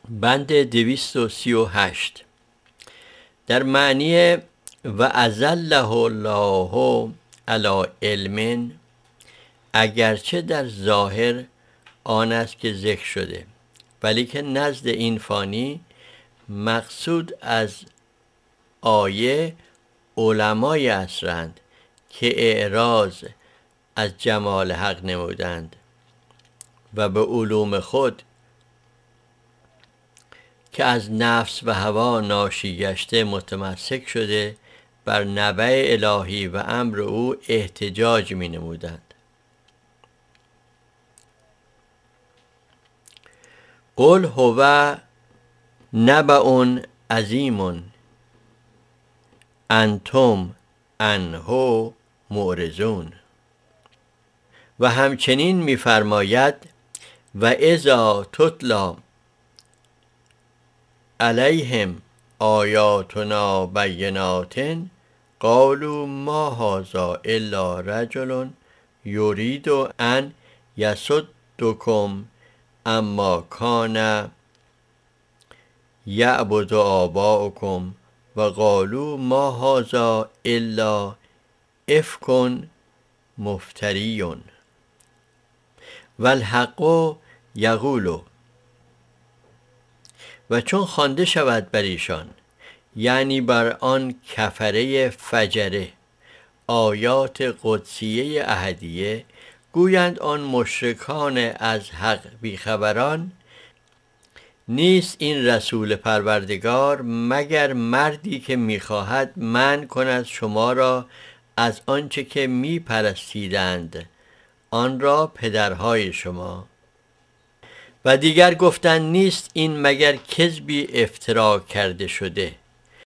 بند 238 در معنی و اذله الله علی علم، اگرچه در ظاهر آن است که ذکر شده، ولی که نزد این فانی مقصود از آیه علمای عصرند که اعراض از جمال حق نمودند و به علوم خود که از نفس و هوا ناشی گشته متمسک شده بر نبع الهی و امر او احتجاج می نمودند. قل هو نبأ عظیم انتم عنه معرضون. و همچنین می‌فرماید و اذا تتلی علیهم آیاتنا بینات قالوا ما هذا الا رجل یرید ان یصدکم اما کان یعبد آباؤکم و قالوا ما هذا الا افک مفتری و الحق یقول. و چون خوانده شود بر ایشان، یعنی بر آن کفره فجره، آیات قدسیه احدیه، گویند آن مشرکان از حق بیخبران نیست این رسول پروردگار مگر مردی که میخواهد منع کند شما را از آنچه که میپرستیدند آن را پدرهای شما. و دیگر گفتند نیست این مگر کذبی افترا کرده شده.